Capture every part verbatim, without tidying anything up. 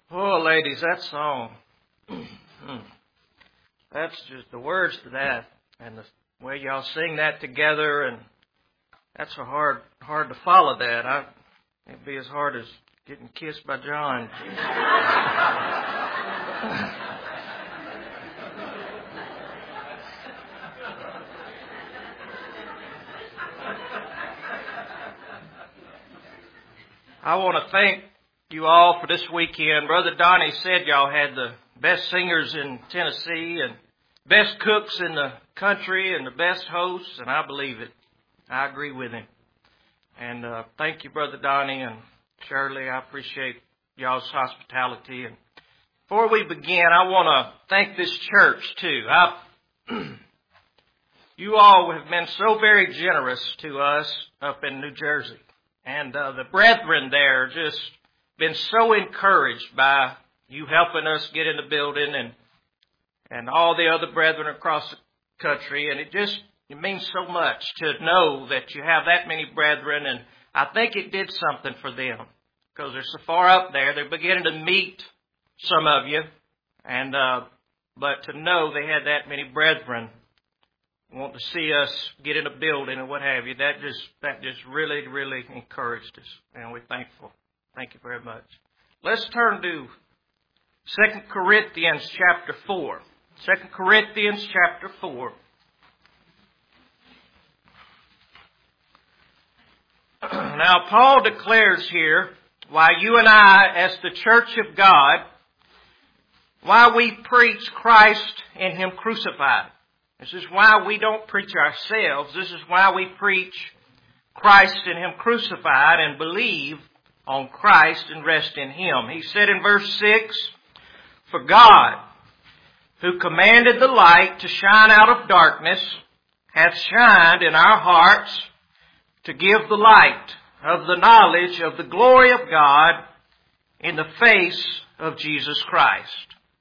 Oh, ladies, that song. That's just the words to that, and the way y'all sing that together, and that's a hard, hard to follow that. I, it'd be as hard as getting kissed by John. I want to thank you all for this weekend. Brother Donnie said y'all had the best singers in Tennessee and best cooks in the country and the best hosts, and I believe it. I agree with him. And uh, thank you, Brother Donnie and Shirley. I appreciate y'all's hospitality. And before we begin, I want to thank this church too. I, you all have been so very generous to us up in New Jersey. And uh, the brethren there just been so encouraged by you helping us get in the building and and all the other brethren across the country. And it just it means so much to know that you have that many brethren. And I think it did something for them because they're so far up there. They're beginning to meet some of you. And uh, but to know they had that many brethren want to see us get in a building and what have you, that just that just really, really encouraged us. And we're thankful. Thank you very much. Let's turn to Second Corinthians chapter four. Second Corinthians chapter four. Now, Paul declares here why you and I, as the church of God, why we preach Christ and Him crucified. This is why we don't preach ourselves. This is why we preach Christ and Him crucified and believe on Christ and rest in Him. He said in verse six, "For God, who commanded the light to shine out of darkness, hath shined in our hearts to give the light of the knowledge of the glory of God in the face of Jesus Christ."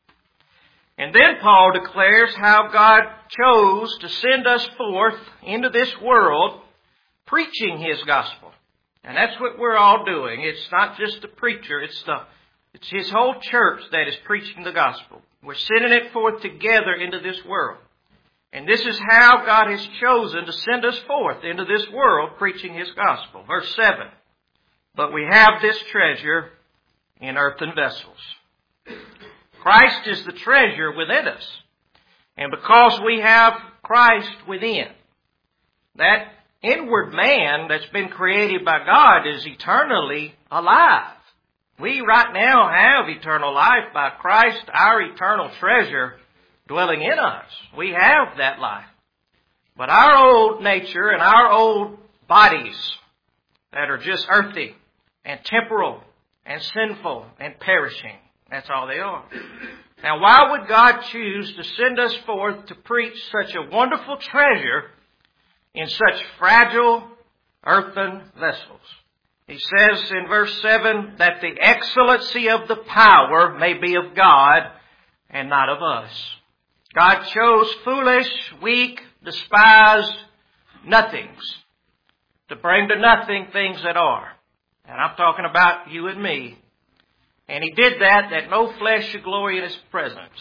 And then Paul declares how God chose to send us forth into this world preaching His gospel. And that's what we're all doing. It's not just the preacher, it's the it's His whole church that is preaching the gospel. We're sending it forth together into this world. And this is how God has chosen to send us forth into this world preaching His gospel. Verse seven, "But we have this treasure in earthen vessels." Christ is the treasure within us. And because we have Christ within, that inward man that's been created by God is eternally alive. We right now have eternal life by Christ, our eternal treasure dwelling in us. We have that life. But our old nature and our old bodies that are just earthy and temporal and sinful and perishing, that's all they are. Now, why would God choose to send us forth to preach such a wonderful treasure in such fragile earthen vessels? He says in verse seven that the excellency of the power may be of God and not of us. God chose foolish, weak, despised nothings to bring to nothing things that are. And I'm talking about you and me. And He did that, that no flesh should glory in His presence,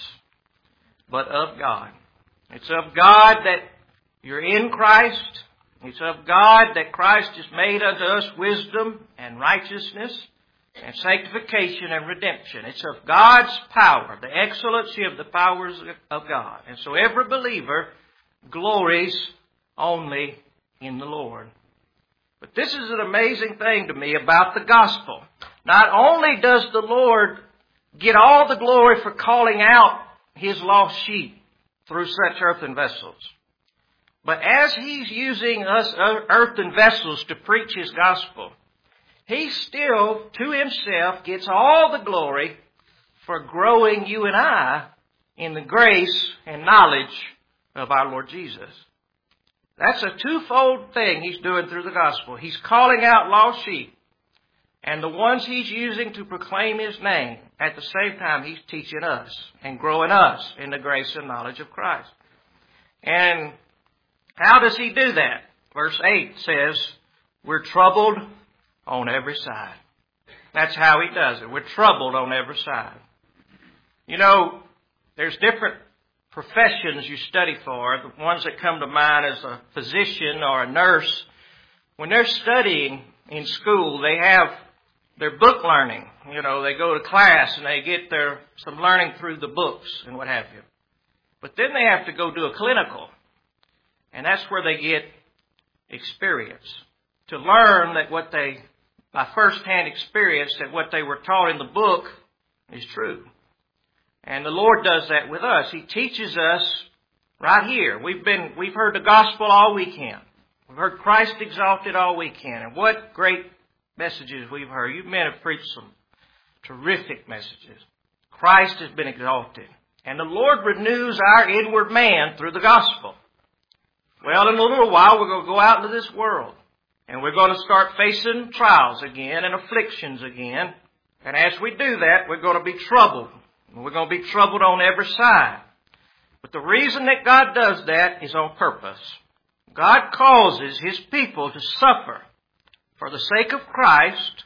but of God. It's of God that you're in Christ. It's of God that Christ has made unto us wisdom and righteousness and sanctification and redemption. It's of God's power, the excellency of the powers of God. And so every believer glories only in the Lord. But this is an amazing thing to me about the gospel. Not only does the Lord get all the glory for calling out His lost sheep through such earthen vessels, but as He's using us earthen vessels to preach His gospel, He still, to Himself, gets all the glory for growing you and I in the grace and knowledge of our Lord Jesus. That's a twofold thing He's doing through the gospel. He's calling out lost sheep, and the ones He's using to proclaim His name, at the same time He's teaching us and growing us in the grace and knowledge of Christ. And how does He do that? Verse eight says, "We're troubled on every side." That's how He does it. We're troubled on every side. You know, there's different professions you study for. The ones that come to mind is a physician or a nurse. When they're studying in school, they have their book learning. You know, they go to class and they get their some learning through the books and what have you. But then they have to go do a clinical. And that's where they get experience. To learn that what they, by first-hand experience, that what they were taught in the book is true. And the Lord does that with us. He teaches us right here. We've been, we've heard the gospel all weekend. We've heard Christ exalted all weekend. And what great messages we've heard. You men have preached some terrific messages. Christ has been exalted. And the Lord renews our inward man through the gospel. Well, in a little while, we're going to go out into this world. And we're going to start facing trials again and afflictions again. And as we do that, we're going to be troubled. We're going to be troubled on every side. But the reason that God does that is on purpose. God causes His people to suffer for the sake of Christ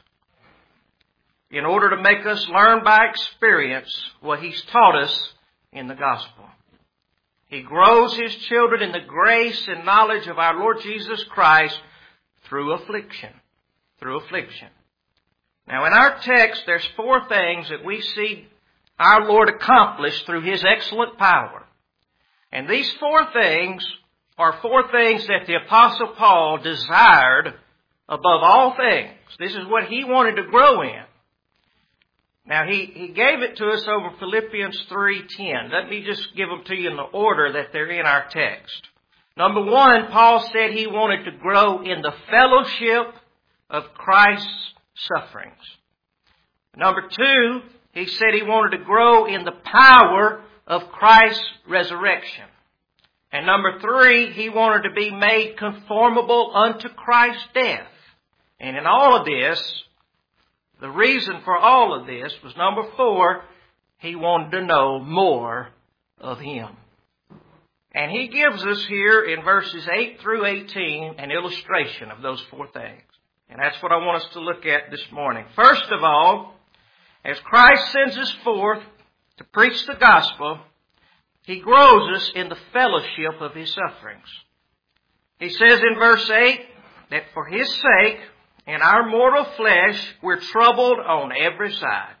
in order to make us learn by experience what He's taught us in the gospel. He grows His children in the grace and knowledge of our Lord Jesus Christ through affliction. Through affliction. Now in our text, there's four things that we see our Lord accomplish through His excellent power. And these four things are four things that the Apostle Paul desired above all things. This is what he wanted to grow in. Now, he, he gave it to us over Philippians three ten. Let me just give them to you in the order that they're in our text. Number one, Paul said he wanted to grow in the fellowship of Christ's sufferings. Number two, he said he wanted to grow in the power of Christ's resurrection. And number three, he wanted to be made conformable unto Christ's death. And in all of this, the reason for all of this was number four, he wanted to know more of Him. And he gives us here in verses eight through eighteen an illustration of those four things. And that's what I want us to look at this morning. First of all, as Christ sends us forth to preach the gospel, He grows us in the fellowship of His sufferings. He says in verse eight that for His sake, in our mortal flesh, we're troubled on every side.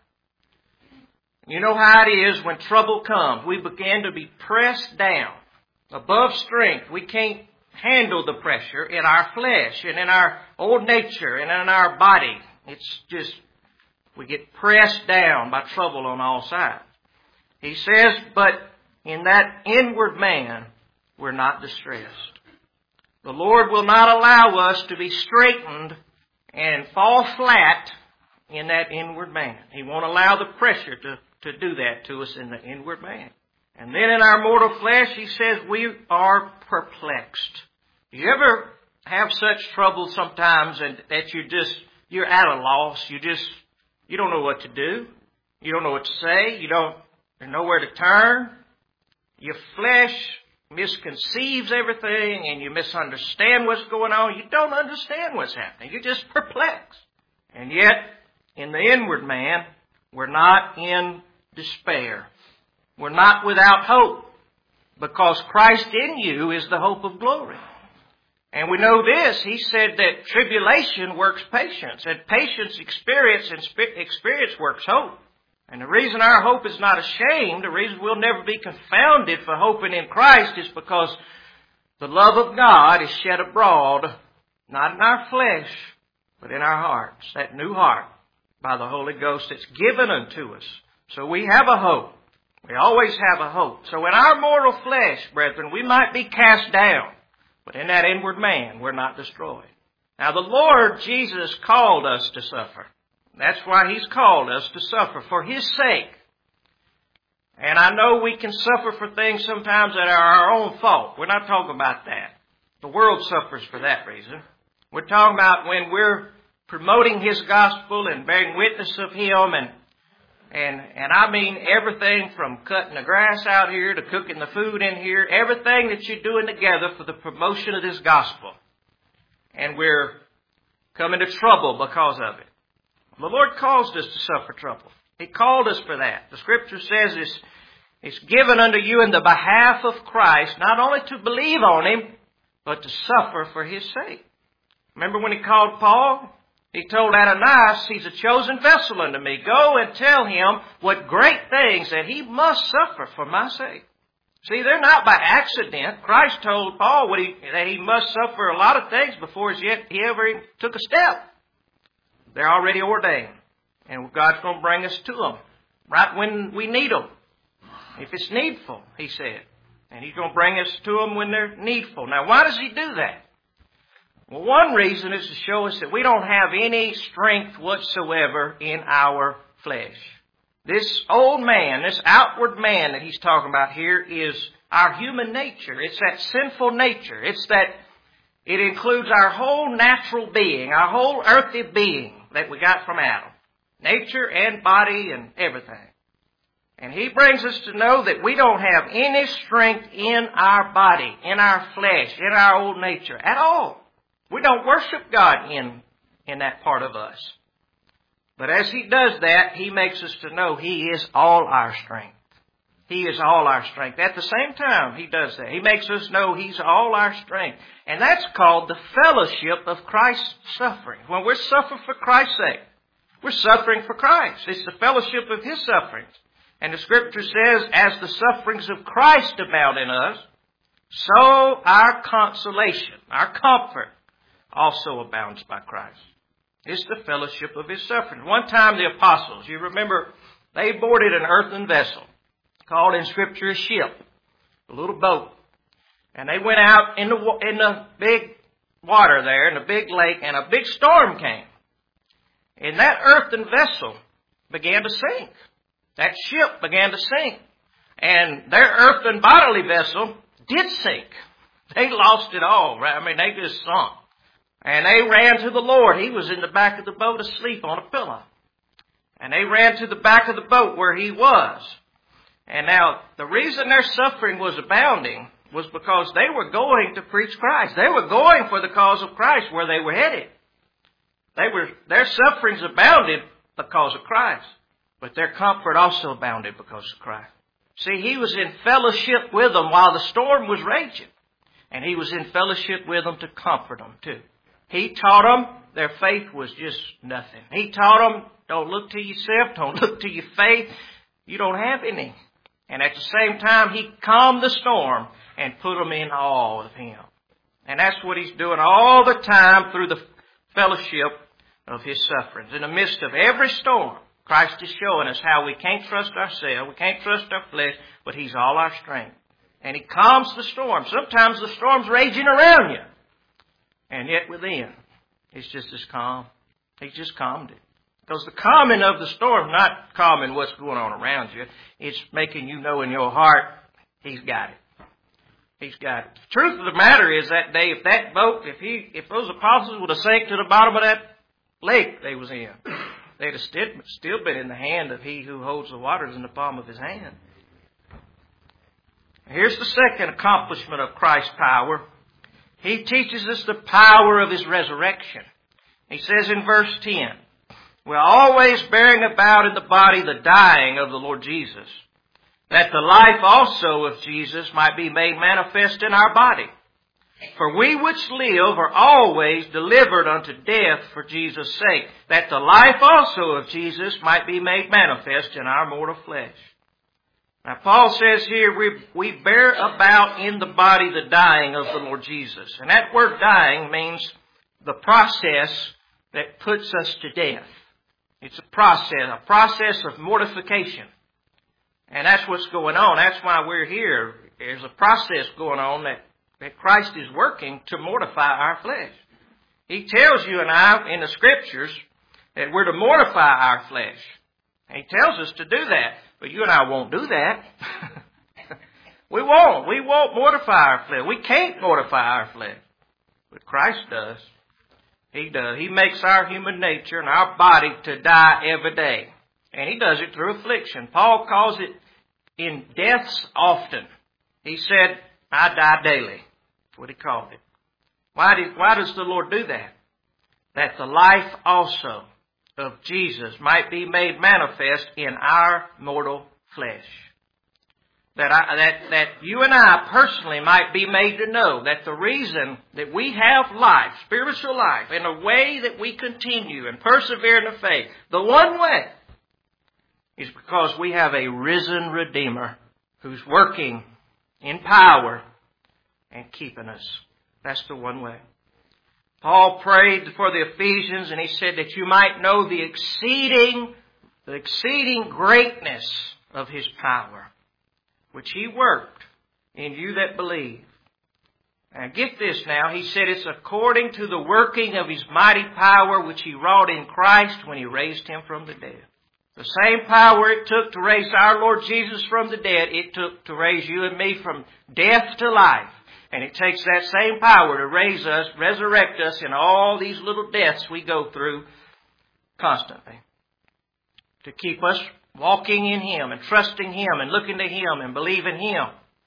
You know how it is when trouble comes. We begin to be pressed down above strength. We can't handle the pressure in our flesh and in our old nature and in our body. It's just, we get pressed down by trouble on all sides. He says, but in that inward man, we're not distressed. The Lord will not allow us to be straightened and fall flat in that inward man. He won't allow the pressure to, to do that to us in the inward man. And then in our mortal flesh, He says we are perplexed. Do you ever have such trouble sometimes and that you just, you're at a loss? You just, you don't know what to do. You don't know what to say. You don't, there's nowhere to turn. Your flesh misconceives everything and you misunderstand what's going on. You don't understand what's happening. You're just perplexed. And yet, in the inward man, we're not in despair. We're not without hope, because Christ in you is the hope of glory. And we know this. He said that tribulation works patience, and patience experience, and experience works hope. And the reason our hope is not ashamed, the reason we'll never be confounded for hoping in Christ, is because the love of God is shed abroad, not in our flesh, but in our hearts. That new heart by the Holy Ghost that's given unto us. So we have a hope. We always have a hope. So in our mortal flesh, brethren, we might be cast down, but in that inward man, we're not destroyed. Now the Lord Jesus called us to suffer. That's why He's called us to suffer for His sake. And I know we can suffer for things sometimes that are our own fault. We're not talking about that. The world suffers for that reason. We're talking about when we're promoting His gospel and bearing witness of Him, and and and I mean everything from cutting the grass out here to cooking the food in here, everything that you're doing together for the promotion of this gospel. And we're coming to trouble because of it. The Lord caused us to suffer trouble. He called us for that. The Scripture says it's, it's given unto you in the behalf of Christ, not only to believe on Him, but to suffer for His sake. Remember when He called Paul? He told Ananias, he's a chosen vessel unto me. Go and tell him what great things that he must suffer for my sake. See, they're not by accident. Christ told Paul what he, that he must suffer a lot of things before he ever took a step. They're already ordained. And God's going to bring us to them right when we need them. If it's needful, He said. And He's going to bring us to them when they're needful. Now, why does He do that? Well, one reason is to show us that we don't have any strength whatsoever in our flesh. This old man, this outward man that he's talking about here is our human nature. It's that sinful nature. It's that it includes our whole natural being, our whole earthly being that we got from Adam. Nature and body and everything. And he brings us to know that we don't have any strength in our body, in our flesh, in our old nature at all. We don't worship God in, in that part of us. But as He does that, He makes us to know He is all our strength. He is all our strength. At the same time, He does that. He makes us know He's all our strength. And that's called the fellowship of Christ's suffering. When we're suffering for Christ's sake, we're suffering for Christ. It's the fellowship of His sufferings. And the Scripture says, as the sufferings of Christ abound in us, so our consolation, our comfort, also abounds by Christ. It's the fellowship of His suffering. One time the apostles, you remember, they boarded an earthen vessel called in Scripture a ship, a little boat. And they went out in the, in the big water there, in the big lake, and a big storm came. And that earthen vessel began to sink. That ship began to sink. And their earthen bodily vessel did sink. They lost it all, right? I mean, they just sunk. And they ran to the Lord. He was in the back of the boat asleep on a pillow. And they ran to the back of the boat where He was. And now, the reason their suffering was abounding was because they were going to preach Christ. They were going for the cause of Christ where they were headed. They were, their sufferings abounded because of Christ. But their comfort also abounded because of Christ. See, He was in fellowship with them while the storm was raging. And He was in fellowship with them to comfort them too. He taught them their faith was just nothing. He taught them, don't look to yourself, don't look to your faith. You don't have any. And at the same time, He calmed the storm and put them in awe of Him. And that's what He's doing all the time through the fellowship of His sufferings. In the midst of every storm, Christ is showing us how we can't trust ourselves, we can't trust our flesh, but He's all our strength. And He calms the storm. Sometimes the storm's raging around you. And yet within, it's just as calm. He's just calmed it. Because the calming of the storm is not calming what's going on around you. It's making you know in your heart, He's got it. He's got it. The truth of the matter is that day, if that boat, if he, if those apostles would have sank to the bottom of that lake they was in, they'd have still, still been in the hand of He who holds the waters in the palm of His hand. Here's the second accomplishment of Christ's power. He teaches us the power of His resurrection. He says in verse ten, we're always bearing about in the body the dying of the Lord Jesus, that the life also of Jesus might be made manifest in our body. For we which live are always delivered unto death for Jesus' sake, that the life also of Jesus might be made manifest in our mortal flesh. Now, Paul says here, we, we bear about in the body the dying of the Lord Jesus. And that word dying means the process that puts us to death. It's a process, a process of mortification. And that's what's going on. That's why we're here. There's a process going on that, that Christ is working to mortify our flesh. He tells you and I in the Scriptures that we're to mortify our flesh. And He tells us to do that. But you and I won't do that. We won't. We won't mortify our flesh. We can't mortify our flesh. But Christ does. He does. He makes our human nature and our body to die every day. And He does it through affliction. Paul calls it in deaths often. He said, I die daily. That's what he called it. Why, did, why does the Lord do that? That the life also of Jesus might be made manifest in our mortal flesh. That, I, that, that you and I personally might be made to know that the reason that we have life, spiritual life, and the way that we continue and persevere in the faith, the one way, is because we have a risen Redeemer who's working in power and keeping us. That's the one way. Paul prayed for the Ephesians, and he said that you might know the exceeding, the exceeding greatness of His power, which He worked in you that believe. Now get this now. He said it's according to the working of His mighty power which He wrought in Christ when He raised Him from the dead. The same power it took to raise our Lord Jesus from the dead, it took to raise you and me from death to life. And it takes that same power to raise us, resurrect us in all these little deaths we go through constantly. To keep us walking in Him and trusting Him and looking to Him and believing Him.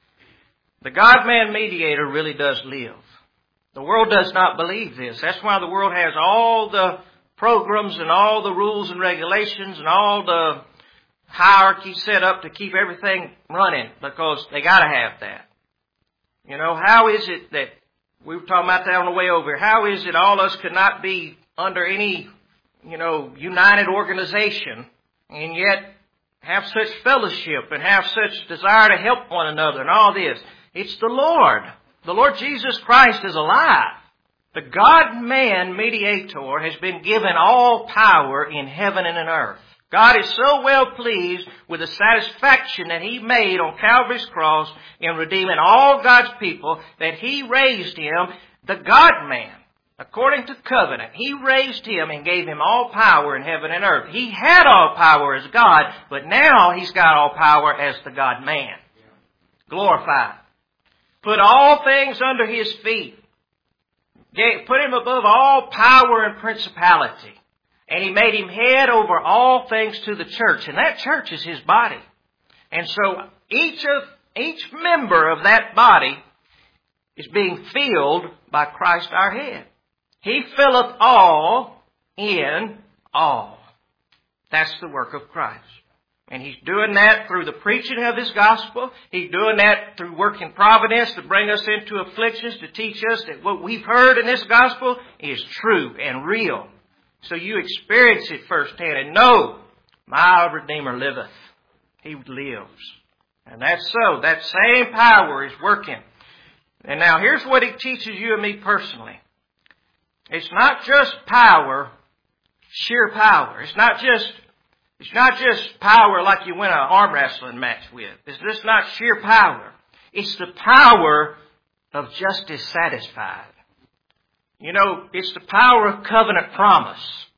The God-man mediator really does live. The world does not believe this. That's why the world has all the programs and all the rules and regulations and all the hierarchy set up to keep everything running, because they got to have that. You know, how is it that, we were talking about that on the way over here, how is it all of us could not be under any, you know, united organization and yet have such fellowship and have such desire to help one another and all this? It's the Lord. The Lord Jesus Christ is alive. The God-man mediator has been given all power in heaven and in earth. God is so well pleased with the satisfaction that He made on Calvary's cross in redeeming all God's people that He raised Him, the God-man, according to covenant. He raised Him and gave Him all power in heaven and earth. He had all power as God, but now He's got all power as the God-man. Glorified. Put all things under His feet. Put Him above all power and principality. And He made Him head over all things to the church. And that church is His body. And so each of each member of that body is being filled by Christ our head. He filleth all in all. That's the work of Christ. And He's doing that through the preaching of His gospel. He's doing that through working providence to bring us into afflictions, to teach us that what we've heard in this gospel is true and real. So you experience it firsthand and know, my Redeemer liveth. He lives. And that's so. That same power is working. And now here's what He teaches you and me personally. It's not just power, sheer power. It's not just It's not just power like you win an arm wrestling match with. It's just not sheer power. It's the power of justice satisfied. You know, it's the power of covenant promise.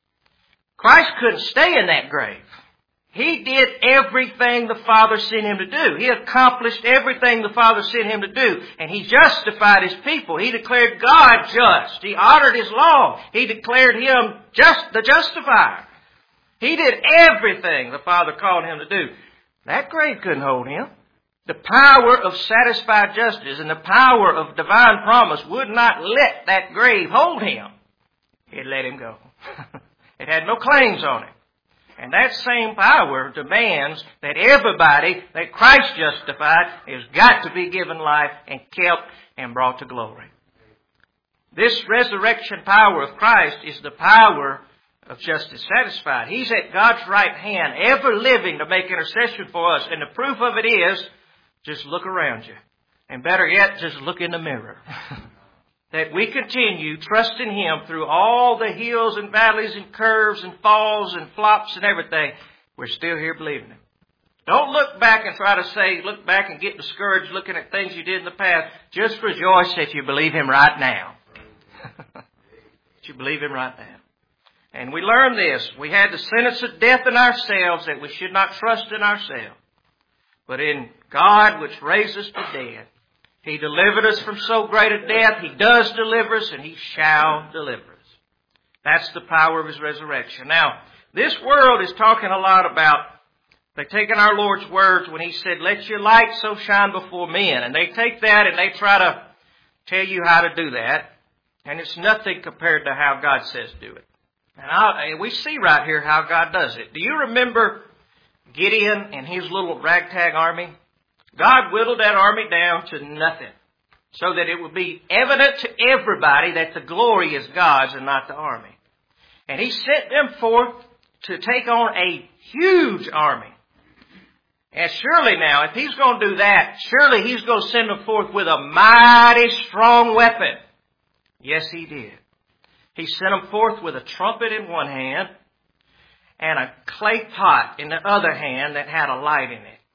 Christ couldn't stay in that grave. He did everything the Father sent Him to do. He accomplished everything the Father sent Him to do. And He justified His people. He declared God just. He honored His law. He declared Him just the justifier. He did everything the Father called Him to do. That grave couldn't hold Him. The power of satisfied justice and the power of divine promise would not let that grave hold Him. It let Him go. It had no claims on it. And that same power demands that everybody that Christ justified has got to be given life and kept and brought to glory. This resurrection power of Christ is the power of justice satisfied. He's at God's right hand, ever living to make intercession for us. And the proof of it is, just look around you. And better yet, just look in the mirror. That we continue trusting Him through all the hills and valleys and curves and falls and flops and everything. We're still here believing Him. Don't look back and try to say, look back and get discouraged looking at things you did in the past. Just rejoice that you believe Him right now. That you believe Him right now. And we learn this. We had the sentence of death in ourselves, that we should not trust in ourselves, but in God which raises the dead. He delivered us from so great a death. He does deliver us, and He shall deliver us. That's the power of His resurrection. Now, this world is talking a lot about, they're taking our Lord's words when He said, let your light so shine before men. And they take that and they try to tell you how to do that. And it's nothing compared to how God says do it. And I, we see right here how God does it. Do you remember Gideon and his little ragtag army? God whittled that army down to nothing so that it would be evident to everybody that the glory is God's and not the army. And He sent them forth to take on a huge army. And surely now, if He's going to do that, surely He's going to send them forth with a mighty strong weapon. Yes, He did. He sent them forth with a trumpet in one hand and a clay pot in the other hand that had a light in it.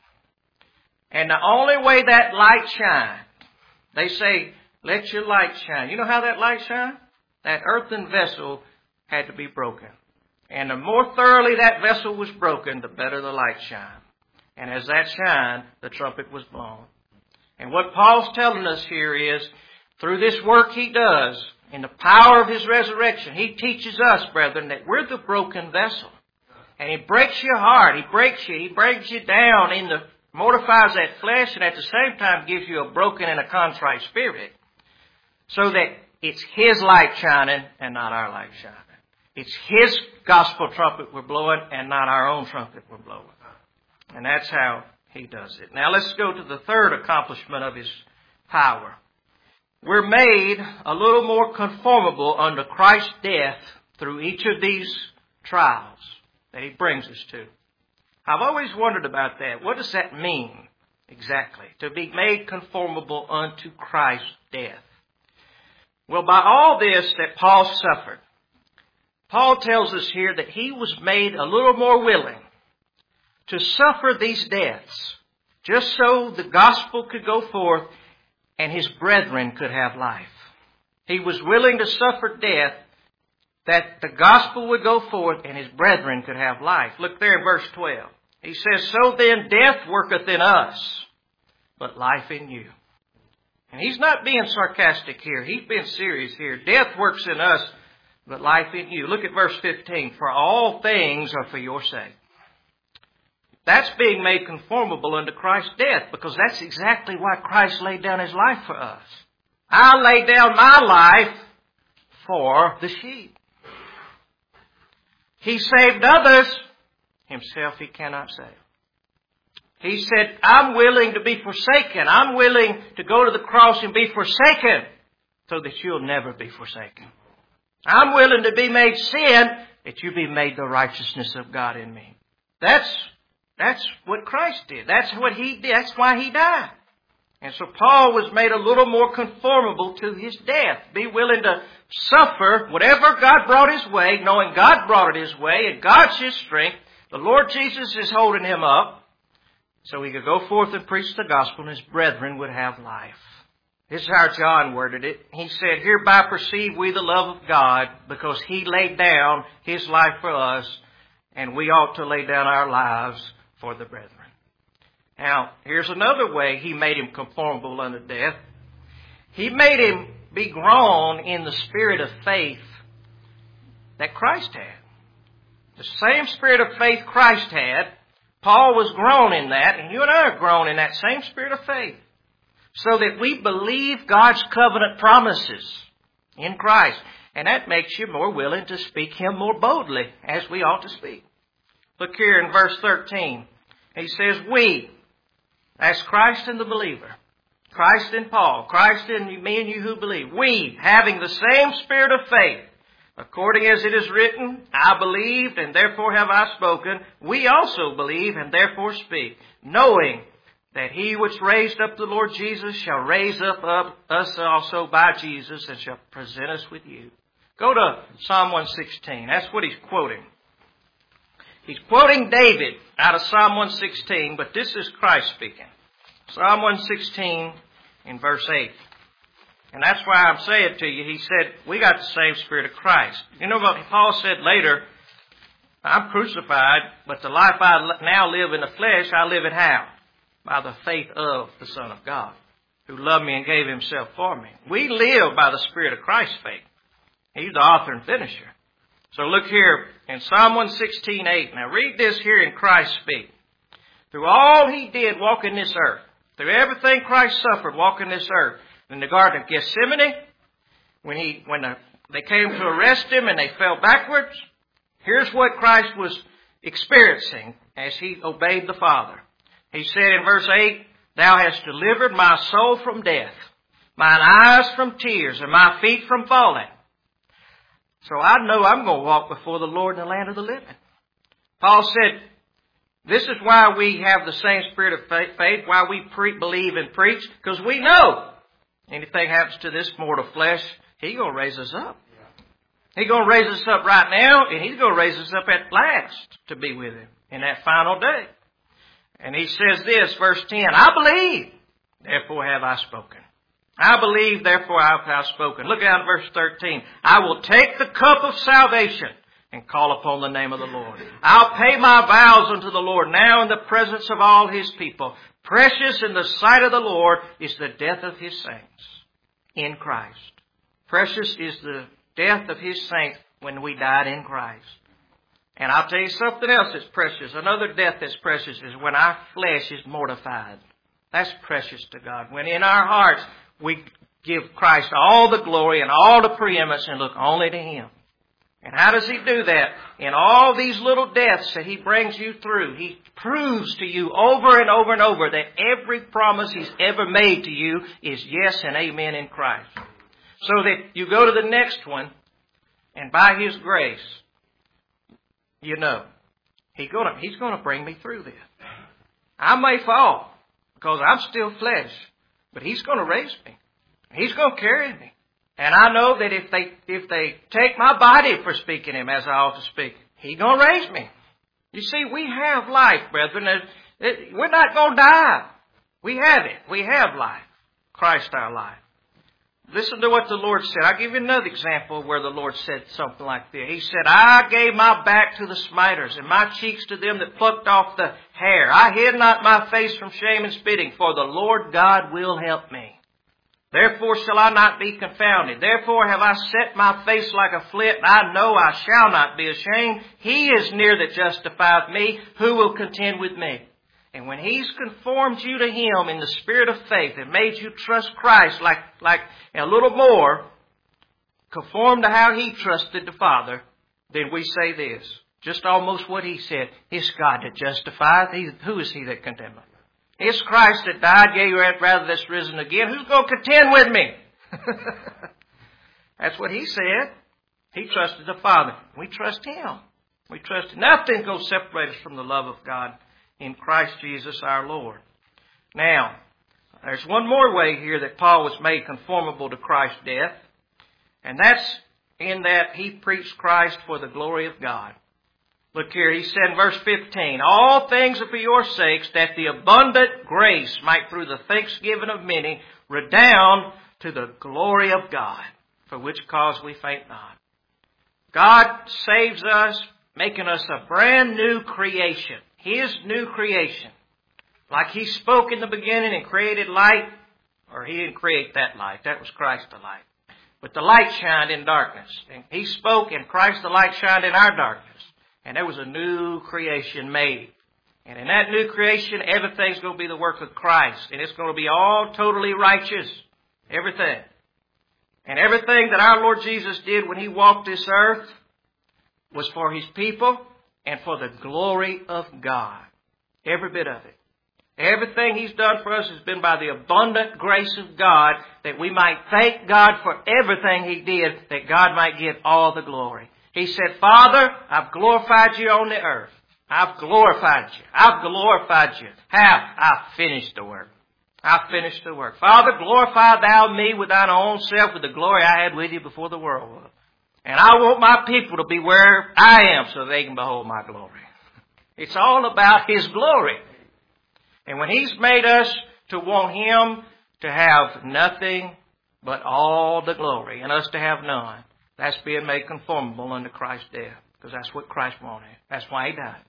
And the only way that light shined, they say, let your light shine. You know how that light shine? That earthen vessel had to be broken. And the more thoroughly that vessel was broken, the better the light shined. And as that shined, the trumpet was blown. And what Paul's telling us here is, through this work he does, in the power of his resurrection, he teaches us, brethren, that we're the broken vessel. And he breaks your heart. He breaks you. He breaks you down in the, mortifies that flesh, and at the same time gives you a broken and a contrite spirit. So that it's his light shining and not our light shining. It's his gospel trumpet we're blowing and not our own trumpet we're blowing. And that's how he does it. Now let's go to the third accomplishment of his power. We're made a little more conformable under Christ's death through each of these trials that he brings us to. I've always wondered about that. What does that mean exactly? To be made conformable unto Christ's death. Well, by all this that Paul suffered, Paul tells us here that he was made a little more willing to suffer these deaths just so the gospel could go forth and his brethren could have life. He was willing to suffer death that the gospel would go forth and his brethren could have life. Look there in verse twelve. He says, so then death worketh in us, but life in you. And he's not being sarcastic here. He's being serious here. Death works in us, but life in you. Look at verse fifteen. For all things are for your sake. That's being made conformable unto Christ's death, because that's exactly why Christ laid down his life for us. I lay down my life for the sheep. He saved others. Himself he cannot save. He said, I'm willing to be forsaken. I'm willing to go to the cross and be forsaken so that you'll never be forsaken. I'm willing to be made sin that you be made the righteousness of God in me. That's, that's what Christ did. That's what he did. That's why he died. And so Paul was made a little more conformable to his death. Be willing to suffer whatever God brought his way, knowing God brought it his way and God's his strength. The Lord Jesus is holding him up so he could go forth and preach the gospel and his brethren would have life. This is how John worded it. He said, hereby perceive we the love of God because he laid down his life for us and we ought to lay down our lives for the brethren. Now, here's another way he made him conformable unto death. He made him be grown in the spirit of faith that Christ had. The same spirit of faith Christ had, Paul was grown in that, and you and I are grown in that same spirit of faith. So that we believe God's covenant promises in Christ. And that makes you more willing to speak him more boldly, as we ought to speak. Look here in verse thirteen. He says, we, that's Christ and the believer. Christ and Paul. Christ and me and you who believe. We, having the same spirit of faith, according as it is written, I believed and therefore have I spoken. We also believe and therefore speak, knowing that he which raised up the Lord Jesus shall raise up, up us also by Jesus and shall present us with you. Go to Psalm one sixteen. That's what he's quoting. He's quoting David out of Psalm one sixteen, but this is Christ speaking. Psalm one sixteen in verse eight. And that's why I'm saying to you, he said, we got the same spirit of Christ. You know what Paul said later? I'm crucified, but the life I now live in the flesh, I live it how? By the faith of the Son of God, who loved me and gave himself for me. We live by the spirit of Christ's faith. He's the author and finisher. So look here in Psalm one sixteen eight. Now read this here in Christ speak. Through all he did walking this earth, through everything Christ suffered walking this earth, in the Garden of Gethsemane, when he, when the, they came to arrest him and they fell backwards, Here's what Christ was experiencing as he obeyed the Father. He said in verse eight, Thou hast delivered my soul from death, mine eyes from tears, and my feet from falling. So I know I'm going to walk before the Lord in the land of the living. Paul said, this is why we have the same spirit of faith, why we pre- believe and preach, because we know anything happens to this mortal flesh, He's going to raise us up. He's going to raise us up right now, and He's going to raise us up at last to be with Him in that final day. And he says this, verse ten, I believe, therefore have I spoken. I believe, therefore have I spoken. Look down at verse thirteen. I will take the cup of salvation and call upon the name of the Lord. I'll pay my vows unto the Lord now in the presence of all His people. Precious in the sight of the Lord is the death of His saints in Christ. Precious is the death of His saints when we died in Christ. And I'll tell you something else that's precious. Another death that's precious is when our flesh is mortified. That's precious to God. When in our hearts we give Christ all the glory and all the preeminence and look only to Him. And how does He do that? In all these little deaths that He brings you through, He proves to you over and over and over that every promise He's ever made to you is yes and amen in Christ. So that you go to the next one, and by His grace, you know, He's gonna, He's gonna bring me through this. I may fall, because I'm still flesh, but He's gonna raise me. He's gonna carry me. And I know that if they, if they take my body for speaking Him as I ought to speak, He's gonna raise me. You see, we have life, brethren. We're not gonna die. We have it. We have life. Christ our life. Listen to what the Lord said. I'll give you another example where the Lord said something like this. He said, I gave my back to the smiters and my cheeks to them that plucked off the hair. I hid not my face from shame and spitting, for the Lord God will help me. Therefore shall I not be confounded. Therefore have I set my face like a flint, and I know I shall not be ashamed. He is near that justifieth me. Who will contend with me? And when He's conformed you to Him in the spirit of faith and made you trust Christ like, like a little more, conformed to how He trusted the Father, then we say this, just almost what He said, it's God that justifieth. He, who is He that condemneth? It's Christ that died, yea, rather that's risen again. Who's going to contend with me? That's what He said. He trusted the Father. We trust Him. We trust Him. Nothing will separate us from the love of God in Christ Jesus our Lord. Now, there's one more way here that Paul was made conformable to Christ's death, and that's in that he preached Christ for the glory of God. Look here, he said in verse fifteen, all things are for your sakes, that the abundant grace might through the thanksgiving of many redound to the glory of God, for which cause we faint not. God saves us, making us a brand new creation. His new creation. Like He spoke in the beginning and created light, or He didn't create that light. That was Christ the light. But the light shined in darkness. And He spoke, and Christ the light shined in our darkness. And there was a new creation made. And in that new creation, everything's going to be the work of Christ. And it's going to be all totally righteous. Everything. And everything that our Lord Jesus did when He walked this earth was for His people and for the glory of God. Every bit of it. Everything He's done for us has been by the abundant grace of God, that we might thank God for everything He did, that God might get all the glory. He said, Father, I've glorified You on the earth. I've glorified You. I've glorified You. How? I've finished the work. I've finished the work. Father, glorify Thou me with Thine own self with the glory I had with You before the world was. And I want my people to be where I am so they can behold my glory. It's all about His glory. And when He's made us to want Him to have nothing but all the glory and us to have none, that's being made conformable unto Christ's death. Because that's what Christ wanted. That's why He died.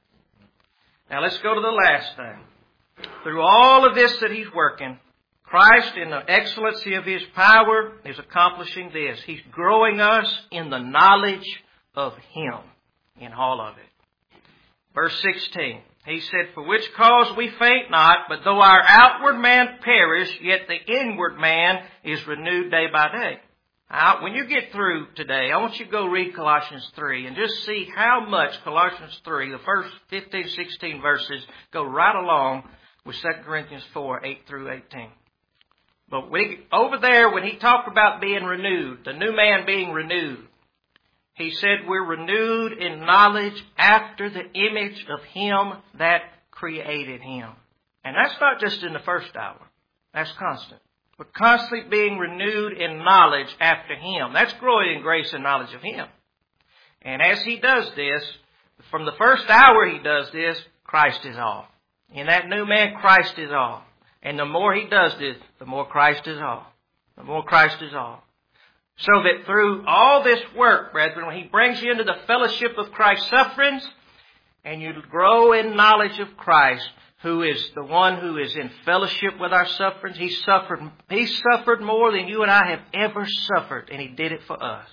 Now let's go to the last thing. Through all of this that He's working, Christ, in the excellency of His power, is accomplishing this. He's growing us in the knowledge of Him in all of it. Verse sixteen, he said, for which cause we faint not, but though our outward man perish, yet the inward man is renewed day by day. Uh, when you get through today, I want you to go read Colossians three and just see how much Colossians three, the first fifteen, sixteen verses, go right along with Second Corinthians four, eight through eighteen. But we, over there, when he talked about being renewed, the new man being renewed, he said we're renewed in knowledge after the image of him that created him. And that's not just in the first hour. That's constant. We're constantly being renewed in knowledge after him. That's growing in grace and knowledge of him. And as he does this, from the first hour he does this, Christ is all. In that new man, Christ is all. And the more he does this, the more Christ is all. The more Christ is all. So that through all this work, brethren, when he brings you into the fellowship of Christ's sufferings, and you grow in knowledge of Christ, who is the one who is in fellowship with our sufferings. He suffered, he suffered more than you and I have ever suffered, and he did it for us.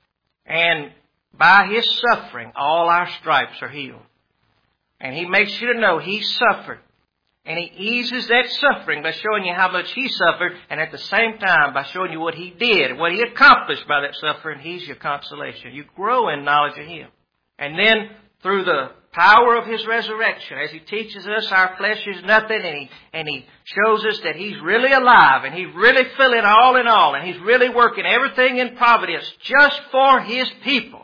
And by his suffering, all our stripes are healed. And he makes you to know he suffered. And he eases that suffering by showing you how much he suffered, and at the same time by showing you what he did, what he accomplished by that suffering. He's your consolation. You grow in knowledge of him. And then through the power of his resurrection, as he teaches us our flesh is nothing, and he, and he shows us that he's really alive, and he's really filling all in all, and he's really working everything in providence just for his people.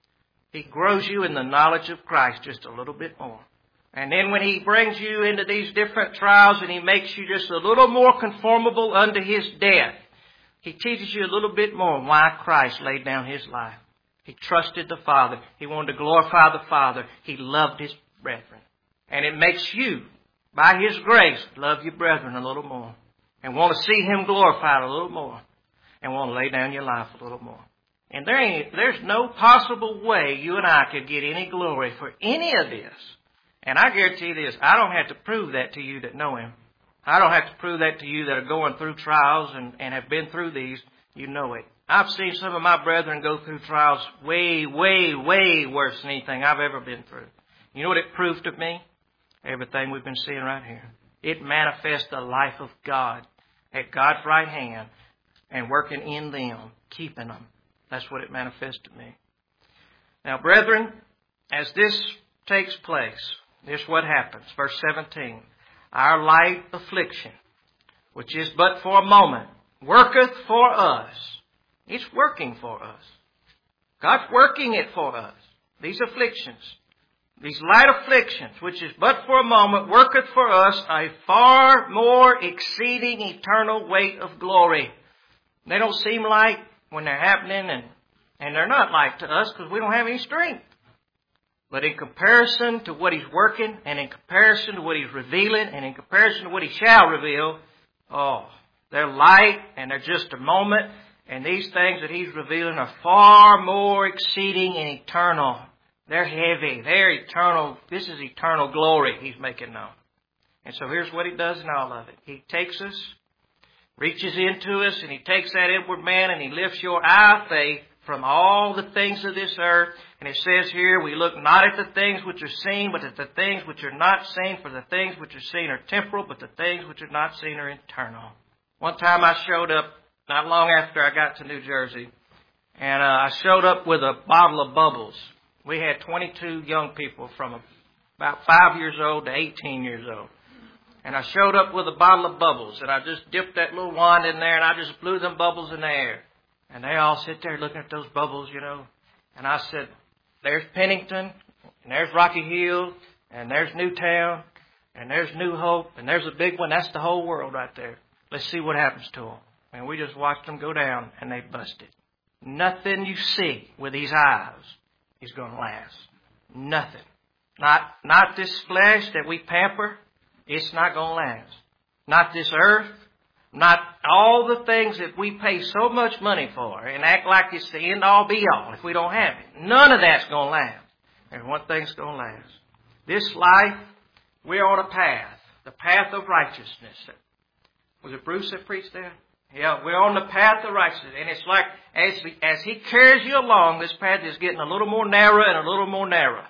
He grows you in the knowledge of Christ just a little bit more. And then when he brings you into these different trials and he makes you just a little more conformable unto his death, he teaches you a little bit more why Christ laid down his life. He trusted the Father. He wanted to glorify the Father. He loved his brethren. And it makes you, by his grace, love your brethren a little more. And want to see him glorified a little more. And want to lay down your life a little more. And there ain't, there's no possible way you and I could get any glory for any of this. And I guarantee you this, I don't have to prove that to you that know him. I don't have to prove that to you that are going through trials and, and have been through these. You know it. I've seen some of my brethren go through trials way, way, way worse than anything I've ever been through. You know what it proved to me? Everything we've been seeing right here. It manifests the life of God at God's right hand and working in them, keeping them. That's what it manifests to me. Now, brethren, as this takes place, this is what happens. Verse seventeen. Our light affliction, which is but for a moment, worketh for us. It's working for us. God's working it for us. These afflictions, these light afflictions, which is but for a moment, worketh for us a far more exceeding eternal weight of glory. They don't seem light when they're happening, and, and they're not light to us because we don't have any strength. But in comparison to what he's working, and in comparison to what he's revealing, and in comparison to what he shall reveal, oh, they're light and they're just a moment. And these things that he's revealing are far more exceeding and eternal. They're heavy. They're eternal. This is eternal glory he's making known. And so here's what he does in all of it. He takes us, reaches into us, and he takes that inward man and he lifts your eye of faith from all the things of this earth. And it says here, we look not at the things which are seen, but at the things which are not seen. For the things which are seen are temporal, but the things which are not seen are eternal. One time I showed up, not long after I got to New Jersey, and uh, I showed up with a bottle of bubbles. We had twenty-two young people from about five years old to eighteen years old. And I showed up with a bottle of bubbles, and I just dipped that little wand in there, and I just blew them bubbles in the air. And they all sit there looking at those bubbles, you know. And I said, there's Pennington, and there's Rocky Hill, and there's Newtown, and there's New Hope, and there's a big one. That's the whole world right there. Let's see what happens to them. And we just watched them go down, and they busted. Nothing you see with these eyes is going to last. Nothing. Not, not this flesh that we pamper. It's not going to last. Not this earth. Not all the things that we pay so much money for and act like it's the end-all be-all if we don't have it. None of that's going to last. And one thing's going to last. This life, we're on a path. The path of righteousness. Was it Bruce that preached that? Yeah, we're on the path of righteousness. And it's like, as, as he carries you along, this path is getting a little more narrow and a little more narrow.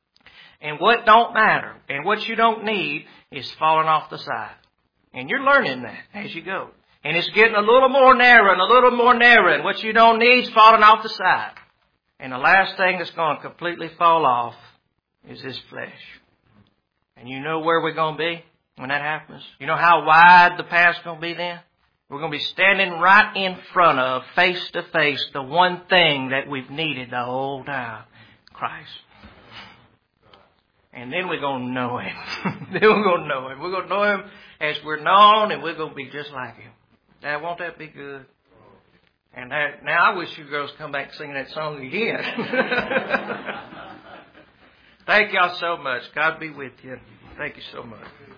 And what don't matter and what you don't need is falling off the side. And you're learning that as you go. And it's getting a little more narrow and a little more narrow. And what you don't need is falling off the side. And the last thing that's going to completely fall off is this flesh. And you know where we're going to be when that happens? You know how wide the path's going to be then? We're going to be standing right in front of, face to face, the one thing that we've needed the whole time. Christ. And then we're going to know Him. Then we're going to know Him. We're going to know Him as we're known, and we're going to be just like Him. Now, won't that be good? And that, now I wish you girls come back and sing that song again. Thank y'all so much. God be with you. Thank you so much.